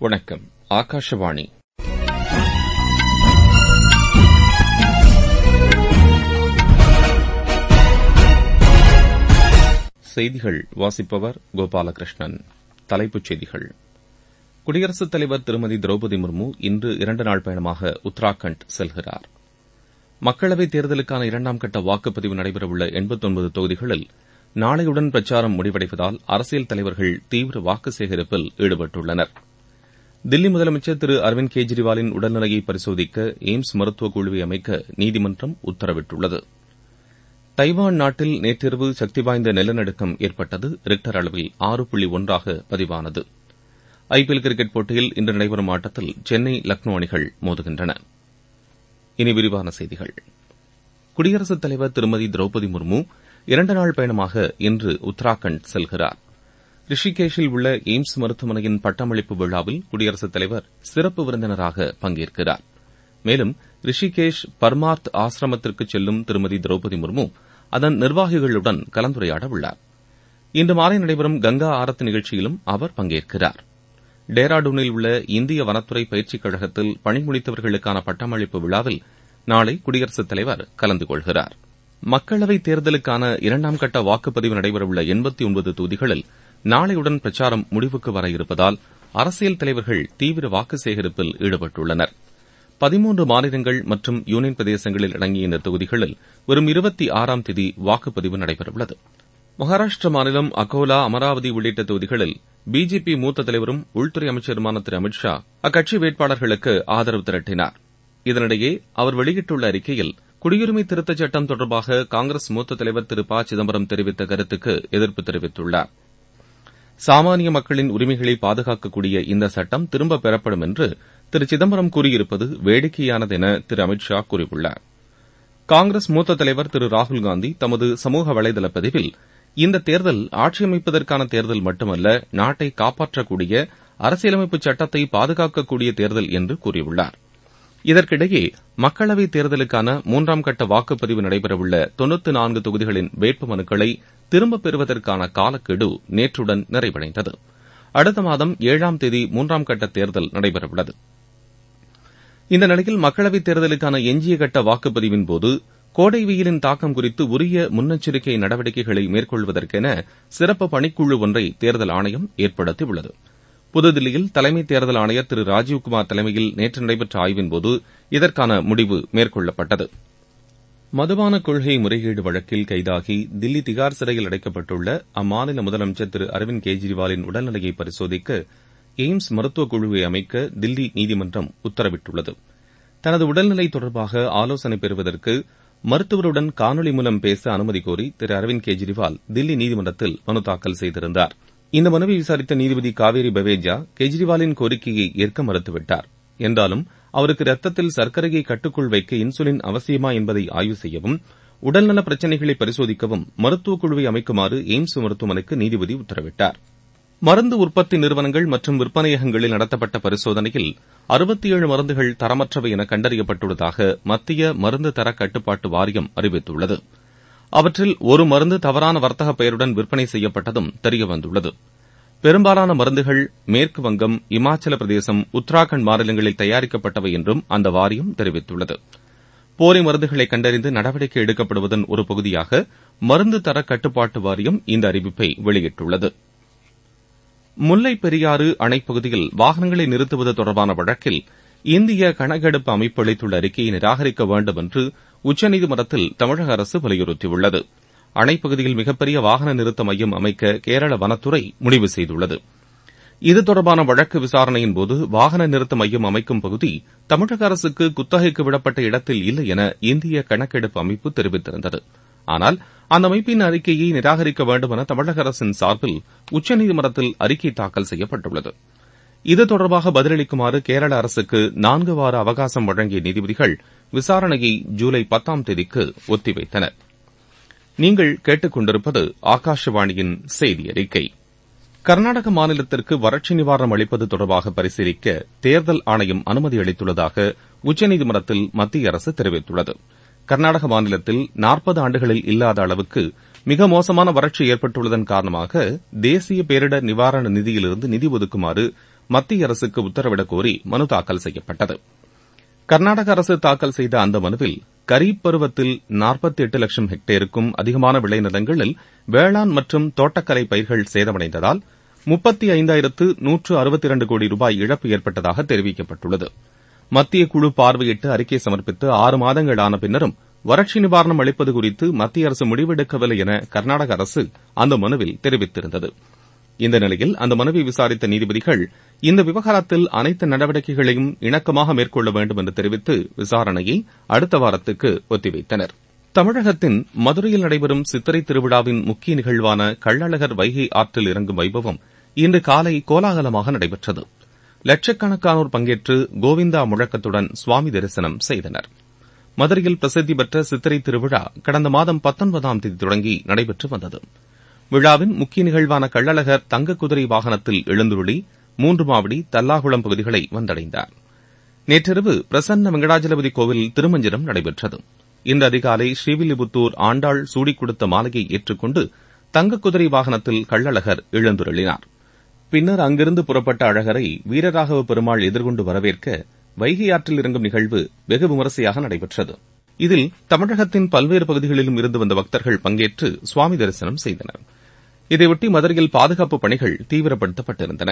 வணக்கம். ஆகாஷவாணி. செய்திகள் வாசிப்பவர் கோபாலகிருஷ்ணன். தலைப்புச் செய்திகள். குடியரசுத் தலைவர் திருமதி திரௌபதி முர்மு இன்று 2 நாள் பயணமாக உத்தராகண்ட் செல்கிறார். மக்களவைத் தேர்தலுக்கான 2ஆம் கட்ட வாக்குப்பதிவு நடைபெறவுள்ள 89 தொகுதிகளில் நாளையுடன் பிரச்சாரம் முடிவடைவதால் அரசியல் தலைவர்கள் தீவிர வாக்கு சேகரிப்பில் ஈடுபட்டுள்ளனர். தில்லி முதலமைச்சர் திரு அரவிந்த் கெஜ்ரிவாலின் உடல்நிலையை பரிசோதிக்க எய்ம்ஸ் மருத்துவக் குழுவை அமைக்க நீதிமன்றம் உத்தரவிட்டுள்ளது. தைவான் நாட்டில் நேற்றிரவு சக்தி வாய்ந்த நிலநடுக்கம் ஏற்பட்டது. ரிக்டர் அளவில் 6.1 பதிவானது. ஐபிஎல் கிரிக்கெட் போட்டியில் இன்று நடைபெறும் ஆட்டத்தில் சென்னை லக்னோ அணிகள் மோதுகின்றன. இனி விரிவான செய்திகள். குடியரசுத் தலைவர் திருமதி திரௌபதி முர்மு 2 நாள் பயணமாக இன்று உத்தராகண்ட் செல்கிறார். ரிஷிகேஷில் உள்ள எய்ம்ஸ் மருத்துவமனையின் பட்டமளிப்பு விழாவில் குடியரசுத் தலைவர் சிறப்பு விருந்தினராக பங்கேற்கிறார். மேலும் ரிஷிகேஷ் பர்மார்த் ஆசிரமத்திற்கு செல்லும் திருமதி திரௌபதி முர்மு அதன் நிர்வாகிகளுடன் கலந்துரையாட உள்ளார். இன்று மாலை நடைபெறும் கங்கா ஆரத்தி நிகழ்ச்சியிலும் அவர் பங்கேற்கிறார். டேராடூனில் உள்ள இந்திய வனத்துறை பயிற்சிக் கழகத்தில் பணி முடித்தவர்களுக்கான பட்டமளிப்பு விழாவில் நாளை குடியரசுத் தலைவர் கலந்து கொள்கிறார். மக்களவைத் தேர்தலுக்கான 2ஆம் கட்ட வாக்குப்பதிவு நடைபெறவுள்ள 89 தொகுதிகளில் நாளையுடன் பிரச்சாரம் முடிவுக்கு வர இருப்பதால் அரசியல் தலைவர்கள் தீவிர வாக்கு சேகரிப்பில் ஈடுபட்டுள்ளனர். 13 மாநிலங்கள் மற்றும் யூனியன் பிரதேசங்களில் அடங்கிய இந்த தொகுதிகளில் வரும் 26ஆம் தேதி வாக்குப்பதிவு நடைபெறவுள்ளது. மகாராஷ்டிர மாநிலம் அகோலா, அமராவதி உள்ளிட்ட தொகுதிகளில் பிஜேபி மூத்த தலைவரும் உள்துறை அமைச்சருமான திரு அமித் ஷா அக்கட்சி வேட்பாளர்களுக்கு ஆதரவு திரட்டினார். இதனிடையே அவர் வெளியிட்டுள்ள அறிக்கையில் குடியுரிமை திருத்தச் சட்டம் தொடர்பாக காங்கிரஸ் மூத்த தலைவர் திரு ப. சிதம்பரம் தெரிவித்த கருத்துக்கு எதிர்ப்பு தெரிவித்துள்ளார். சாமானிய மக்களின் உரிமைகளை பாதுகாக்கக்கூடிய இந்த சட்டம் திரும்பப் பெறப்படும் என்று திரு சிதம்பரம் கூறியிருப்பது வேடிக்கையானது என திரு அமித் ஷா கூறியுள்ளார். காங்கிரஸ் மூத்த தலைவர் திரு ராகுல்காந்தி தமது சமூக வலைதள பதிவில் இந்த தேர்தல் ஆட்சியமைப்பதற்கான தேர்தல் மட்டுமல்ல, நாட்டை காப்பாற்றக்கூடிய அரசியலமைப்பு சட்டத்தை பாதுகாக்கக்கூடிய தேர்தல் என்று கூறியுள்ளார். இதற்கிடையே மக்களவைத் தேர்தலுக்கான 3ஆம் கட்ட வாக்குப்பதிவு நடைபெறவுள்ள 94 தொகுதிகளின் வேட்புமனுக்களை திரும்பப் பெறுவதற்கான காலக்கெடு நேற்றுடன் நிறைவடைந்தது. அடுத்த மாதம் 7ஆம் தேதி 3ஆம் கட்ட தேர்தல் நடைபெறவுள்ளது. இந்த நிலையில் மக்களவைத் தேர்தலுக்கான எஞ்சிய கட்ட வாக்குப்பதிவின்போது கோடை வெயிலின் தாக்கம் குறித்து உரிய முன்னெச்சரிக்கை நடவடிக்கைகளை மேற்கொள்வதற்கென சிறப்பு பணிக்குழு ஒன்றை தேர்தல் ஆணையம் ஏற்படுத்தியுள்ளது. புதுதில்லியில் தலைமை தேர்தல் ஆணையர் திரு ராஜீவ்குமார் தலைமையில் நேற்று நடைபெற்ற ஆய்வின்போது இதற்கான முடிவு மேற்கொள்ளப்பட்டது. மதுபான கொள்கை முறைகேடு வழக்கில் கைதாகி தில்லி திகார் சிறையில் அடைக்கப்பட்டுள்ள அம்மாநில முதலமைச்சர் திரு அரவிந்த் கெஜ்ரிவாலின் உடல்நிலையை பரிசோதிக்க எய்ம்ஸ் மருத்துவக் குழுவை அமைக்க தில்லி நீதிமன்றம் உத்தரவிட்டுள்ளது. தனது உடல்நிலை தொடர்பாக ஆலோசனை பெறுவதற்கு மருத்துவருடன் காணொலி மூலம் பேச அனுமதி கோரி திரு அரவிந்த் கெஜ்ரிவால் தில்லி நீதிமன்றத்தில் மனு தாக்கல் செய்திருந்தார். இந்த மனுவை விசாரித்த நீதிபதி காவேரி பவேஜா கெஜ்ரிவாலின் கோரிக்கையை ஏற்க மறுத்துவிட்டார். என்றாலும் அவருக்கு ரத்தத்தில் சர்க்கரையை கட்டுக்குள் வைக்க இன்சுலின் அவசியமா என்பதை ஆய்வு செய்யவும், உடல்நல பிரச்சினைகளை பரிசோதிக்கவும் மருத்துவக் குழுவை அமைக்குமாறு எய்ம்ஸ் மருத்துவமனைக்கு நீதிபதி உத்தரவிட்டார். மருந்து உற்பத்தி நிறுவனங்கள் மற்றும் விற்பனையகங்களில் நடத்தப்பட்ட பரிசோதனையில் 67 மருந்துகள் தரமற்றவை என கண்டறியப்பட்டுள்ளதாக மத்திய மருந்து தர கட்டுப்பாட்டு வாரியம் அறிவித்துள்ளது. அவற்றில் ஒரு மருந்து தவறான வர்த்தக பெயருடன் விற்பனை செய்யப்பட்டதும் தெரியவந்துள்ளது. பெரும்பாலான மருந்துகள் மேற்கு வங்கம், இமாச்சல பிரதேசம், உத்தராகண்ட் மாநிலங்களில் தயாரிக்கப்பட்டவை என்றும் அந்த வாரியம் தெரிவித்துள்ளது. போலி மருந்துகளை கண்டறிந்து நடவடிக்கை எடுக்கப்படுவதன் ஒரு பகுதியாக மருந்து தர கட்டுப்பாட்டு வாரியம் இந்த அறிவிப்பை வெளியிட்டுள்ளது. முல்லைப் பெரியாறு அணைப்பகுதியில் வாகனங்களை நிறுத்துவது தொடர்பான வழக்கில் இந்திய கணக்கெடுப்பு அமைப்பு அளித்துள்ள அறிக்கையை நிராகரிக்க வேண்டும் என்று உச்சநீதிமன்றத்தில் தமிழக அரசு வலியுறுத்தியுள்ளது. அணைப்பகுதியில் மிகப்பெரிய வாகன நிறுத்த மையம் அமைக்க கேரள வனத்துறை முடிவு செய்துள்ளது. இது தொடர்பான வழக்கு விசாரணையின்போது வாகன நிறுத்த மையம் அமைக்கும் பகுதி தமிழக அரசுக்கு குத்தகைக்கு விடப்பட்ட இடத்தில் இல்லை என இந்திய கணக்கெடுப்பு அமைப்பு தெரிவித்திருந்தது. ஆனால் அந்த அமைப்பின் அறிக்கையை நிராகரிக்க வேண்டும் என தமிழக அரசின் சார்பில் உச்சநீதிமன்றத்தில் அறிக்கை தாக்கல் செய்யப்பட்டுள்ளது. இது தொடர்பாக பதிலளிக்குமாறு கேரள அரசுக்கு 4 வார அவகாசம் வழங்கிய நீதிபதிகள் விசாரணையை ஜூலை 10ஆம் தேதிக்கு ஒத்திவைத்தனர். நீங்கள் கேட்டுக் கொண்டிருப்பது ஆகாஷவாணியின் செய்தி அறிக்கை. கர்நாடக மாநிலத்திற்கு வறட்சி நிவாரணம் அளிப்பது தொடர்பாக பரிசீலிக்க தேர்தல் ஆணையம் அனுமதி அளித்துள்ளதாக உச்சநீதிமன்றத்தில் மத்திய அரசு தெரிவித்துள்ளது. கர்நாடக மாநிலத்தில் 40 ஆண்டுகளில் இல்லாத அளவுக்கு மிக மோசமான வறட்சி ஏற்பட்டுள்ளதன் காரணமாக தேசிய பேரிடர் நிவாரண நிதியிலிருந்து நிதி ஒதுக்குமாறு மத்திய அரசுக்கு உத்தரவிடக் கோரி மனு தாக்கல் செய்யப்பட்டது. கர்நாடக அரசு தாக்கல் செய்த அந்த மனுவில் கரீப் பருவத்தில் 48 லட்சம் ஹெக்டேருக்கும் அதிகமான விளைநிலங்களில் வேளாண் மற்றும் தோட்டக்கலை பயிர்கள் சேதமடைந்ததால் 35,162 கோடி ரூபாய் இழப்பு ஏற்பட்டதாக தெரிவிக்கப்பட்டுள்ளது. மத்திய குழு பார்வையிட்டு அறிக்கை சமர்ப்பித்து 6 மாதங்கள் ஆன பின்னரும் வறட்சி நிவாரணம் அளிப்பது குறித்து மத்திய அரசு முடிவெடுக்கவில்லை என கர்நாடக அரசு அந்த மனுவில் தெரிவித்திருந்தது. இந்த நிலையில் அந்த மனுவை விசாரித்த நீதிபதிகள் இந்த விவகாரத்தில் அனைத்து நடவடிக்கைகளையும் இணக்கமாக மேற்கொள்ள வேண்டும் என்று தெரிவித்து விசாரணையை அடுத்த வாரத்துக்கு ஒத்திவைத்தனர். தமிழகத்தின் மதுரையில் நடைபெறும் சித்திரை திருவிழாவின் முக்கிய நிகழ்வான கள்ளழகர் வைகை ஆற்றில் இறங்கும் வைபவம் இன்று காலை கோலாகலமாக நடைபெற்றது. லட்சக்கணக்கானோர் பங்கேற்று கோவிந்தா முழக்கத்துடன் சுவாமி தரிசனம் செய்தனர். மதுரையில் பிரசித்தி பெற்ற சித்திரை திருவிழா கடந்த மாதம் 19ஆம் தேதி தொடங்கி நடைபெற்று வந்தது. விழாவின் முக்கிய நிகழ்வான கள்ளழகர் தங்க குதிரை வாகனத்தில் எழுந்துருளி 3 மாவடி தல்லாகுளம் பகுதிகளை வந்தடைந்தார். நேற்றிரவு பிரசன்ன வெங்கடாஜலபதி கோவிலில் திருமஞ்சனம் நடைபெற்றது. இன்று அதிகாலை ஸ்ரீவில்லிபுத்தூர் ஆண்டாள் சூடிக் கொடுத்த மாலையை ஏற்றுக்கொண்டு தங்க குதிரை வாகனத்தில் கள்ளழகர் எழுந்துருளினார். பின்னர் அங்கிருந்து புறப்பட்ட அழகரை வீரராகவ பெருமாள் எதிர்கொண்டு வரவேற்க வைகை ஆற்றில் இறங்கும் நிகழ்வு வெகு விமரிசையாக நடைபெற்றது. இதில் தமிழகத்தின் பல்வேறு பகுதிகளிலும் இருந்து வந்த பக்தர்கள் பங்கேற்று சுவாமி தரிசனம் செய்தனர். இதையொட்டி மதுரையில் பாதுகாப்பு பணிகள் தீவிரப்படுத்தப்பட்டிருந்தன.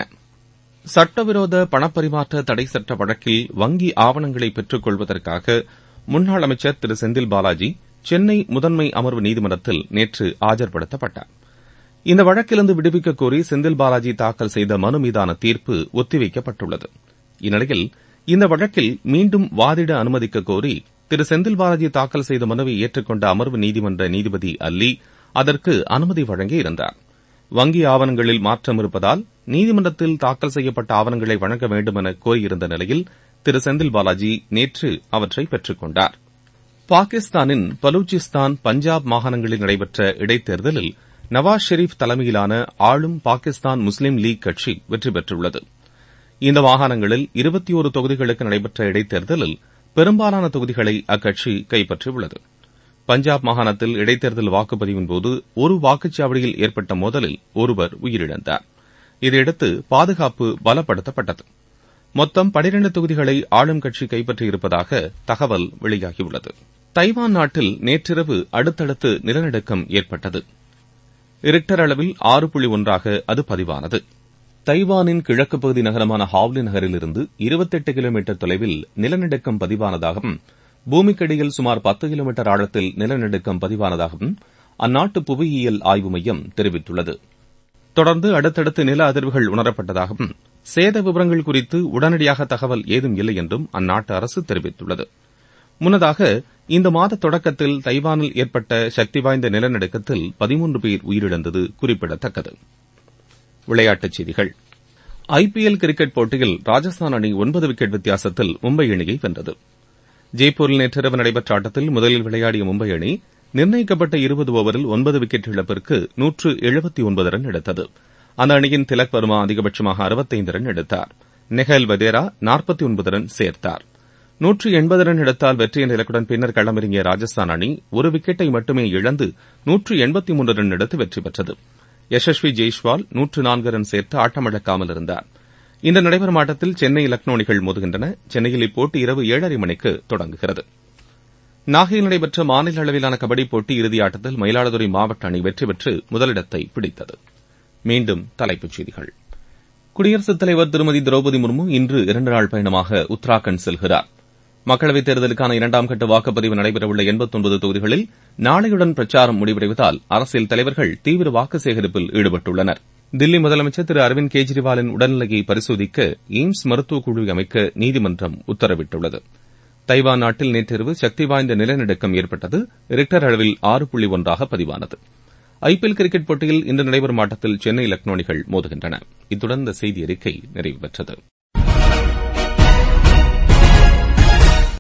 சட்டவிரோத பணப்பரிமாற்ற தடை சட்ட வழக்கில் வங்கி ஆவணங்களை பெற்றுக் கொள்வதற்காக முன்னாள் அமைச்சர் திரு செந்தில் பாலாஜி சென்னை முதன்மை அமர்வு நீதிமன்றத்தில் நேற்று ஆஜர்படுத்தப்பட்டார். இந்த வழக்கிலிருந்து விடுவிக்கக் கோரி செந்தில் பாலாஜி தாக்கல் செய்த மனு மீதான தீர்ப்பு ஒத்திவைக்கப்பட்டுள்ளது. இந்நிலையில் இந்த வழக்கில் மீண்டும் வாதிட அனுமதிக்கக் கோரி திரு செந்தில் பாலாஜி தாக்கல் செய்த மனுவை ஏற்றுக்கொண்ட அமர்வு நீதிமன்ற நீதிபதி அல்லி அதற்கு அனுமதி வழங்கியிருந்தார். வங்கி ஆவணங்களில் மாற்றம் இருப்பதால் நீதிமன்றத்தில் தாக்கல் செய்யப்பட்ட ஆவணங்களை வழங்க வேண்டும் என கோரியிருந்த நிலையில் திரு செந்தில் பாலாஜி நேற்று அவற்றை பெற்றுக் கொண்டார். பாகிஸ்தானின் பலூச்சிஸ்தான், பஞ்சாப் மாகாணங்களில் நடைபெற்ற இடைத்தேர்தலில் நவாஸ் ஷெரீப் தலைமையிலான ஆளும் பாகிஸ்தான் முஸ்லீம் லீக் கட்சி வெற்றி பெற்றுள்ளது. இந்த மாகாணங்களில் 21 தொகுதிகளுக்கு நடைபெற்ற இடைத்தேர்தலில் பெரும்பாலான தொகுதிகளை அக்கட்சி கைப்பற்றியுள்ளது. பஞ்சாப் மாகாணத்தில் இடைத்தேர்தல் வாக்குப்பதிவின்போது ஒரு வாக்குச்சாவடியில் ஏற்பட்ட மோதலில் ஒருவர் உயிரிழந்தார். இதையடுத்து பாதுகாப்பு பலப்படுத்தப்பட்டது. மொத்தம் 12 தொகுதிகளை ஆளும் கட்சி கைப்பற்றியிருப்பதாக தகவல் வெளியாகியுள்ளது. தைவான் நாட்டில் நேற்றிரவு அடுத்தடுத்து நிலநடுக்கம் ஏற்பட்டது. ரிக்டர் அளவில் 6.1 அது பதிவானது. தைவானின் கிழக்கு பகுதி நகரமான ஹாவ்லி நகரிலிருந்து 28 கிலோமீட்டர் தொலைவில் நிலநடுக்கம் பதிவானதாகவும் பூமிக்கடியில் சுமார் 10 கிலோமீட்டர் ஆழத்தில் நிலநடுக்கம் பதிவானதாகவும் அந்நாட்டு புவியியல் ஆய்வு மையம் தெரிவித்துள்ளது. தொடர்ந்து அடுத்தடுத்து நில அதிர்வுகள் உணரப்பட்டதாகவும் சேத விவரங்கள் குறித்து உடனடியாக தகவல் ஏதும் இல்லை என்றும் அந்நாட்டு அரசு தெரிவித்துள்ளது. முன்னதாக இந்த மாத தொடக்கத்தில் தைவானில் ஏற்பட்ட சக்தி வாய்ந்த நிலநடுக்கத்தில் 13 பேர் உயிரிழந்தது குறிப்பிடத்தக்கது. விளையாட்டுச் செய்திகள். ஐபிஎல் கிரிக்கெட் போட்டியில் ராஜஸ்தான் அணி 9 விக்கெட் வித்தியாசத்தில் மும்பை அணியை வென்றது. ஜெய்ப்பூரில் நேற்றிரவு நடைபெற்ற ஆட்டத்தில் முதலில் விளையாடிய மும்பை அணி நிர்ணயிக்கப்பட்ட 20 ஓவரில் 9 விக்கெட் இழப்பிற்கு 179 ரன் எடுத்தது. அந்த அணியின் திலக் வர்மா அதிகபட்சமாக 65 ரன் எடுத்தார். நெஹல் வதேரா 49 ரன் சேர்த்தார். 180 ரன் எடுத்தால் வெற்றி என்ற இலக்குடன் பின்னர் களமிறங்கிய ராஜஸ்தான் அணி ஒரு விக்கெட்டை மட்டுமே இழந்து 183 ரன் எடுத்து வெற்றி பெற்றது. யசஸ்வி ஜெய்ஸ்வால் 104 ரன் சேர்த்து ஆட்டமிழக்காமல் இருந்தார். இன்று நடைபெறும் ஆட்டத்தில் சென்னை லக்னோ அணிகள் மோதுகின்றன. சென்னையில் இப்போட்டி இரவு 7:30 மணிக்கு தொடங்குகிறது. நாகையில் நடைபெற்ற மாநில அளவிலான கபடி போட்டி இறுதி ஆட்டத்தில் மயிலாடுதுறை மாவட்ட அணி வெற்றி பெற்று முதலிடத்தை பிடித்தது. மீண்டும் தலைப்புச் செய்திகள். குடியரசுத் தலைவர் திருமதி திரௌபதி முர்மு இன்று 2 நாள் பயணமாக உத்தராகண்ட் செல்கிறார். மக்களவைத் தேர்தலுக்கான 2ஆம் கட்ட வாக்குப்பதிவு நடைபெறவுள்ள 89 தொகுதிகளில் நாளையுடன் பிரச்சாரம் முடிவடைவதால் அரசியல் தலைவர்கள் தீவிர வாக்கு சேகரிப்பில் ஈடுபட்டுள்ளனர். தில்லி முதலமைச்சர் திரு அரவிந்த் கெஜ்ரிவாலின் உடல்நிலையை பரிசோதிக்க எய்ம்ஸ் மருத்துவக் குழு அமைக்க நீதிமன்றம் உத்தரவிட்டுள்ளது. தைவான் நாட்டில் நேற்றிரவு சக்தி வாய்ந்த நிலநடுக்கம் ஏற்பட்டது. ரிக்டர் அளவில் 6.1 பதிவானது. ஐபிஎல் கிரிக்கெட் போட்டியில் இன்று நடைபெறும் ஆட்டத்தில் சென்னை லக்னோ அணிகள் மோதுகின்றன. இத்துடன் இந்த செய்தி அறிக்கை நிறைவு பெற்றது.